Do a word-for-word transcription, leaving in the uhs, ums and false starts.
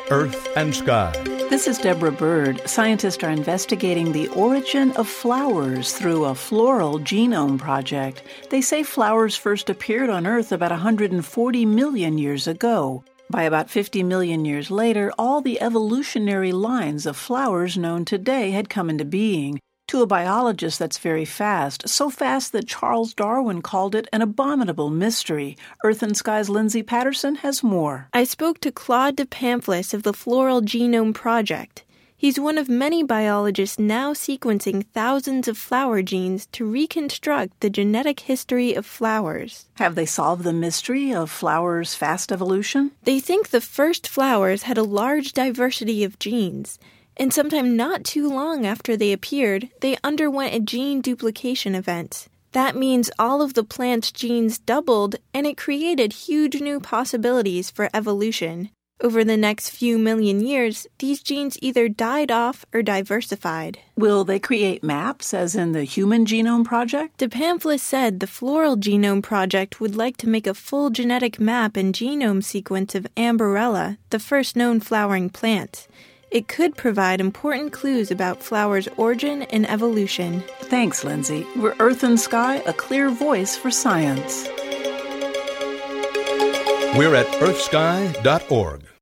Earth and Sky. This is Deborah Bird. Scientists are investigating the origin of flowers through a floral genome project. They say flowers first appeared on Earth about one hundred forty million years ago. By about fifty million years later, all the evolutionary lines of flowers known today had come into being. To a biologist, that's very fast, so fast that Charles Darwin called it an abominable mystery. Earth and Sky's Lindsay Patterson has more. I spoke to Claude de Pamphlès of the Floral Genome Project. He's one of many biologists now sequencing thousands of flower genes to reconstruct the genetic history of flowers. Have they solved the mystery of flowers' fast evolution? They think the first flowers had a large diversity of genes. And sometime not too long after they appeared, they underwent a gene duplication event. That means all of the plant's genes doubled, and it created huge new possibilities for evolution. Over the next few million years, these genes either died off or diversified. Will they create maps, as in the Human Genome Project? De Pamphlès said the Floral Genome Project would like to make a full genetic map and genome sequence of Ambarella, the first known flowering plant. It could provide important clues about flowers' origin and evolution. Thanks, Lindsay. We're Earth and Sky, a clear voice for science. We're at earth sky dot org.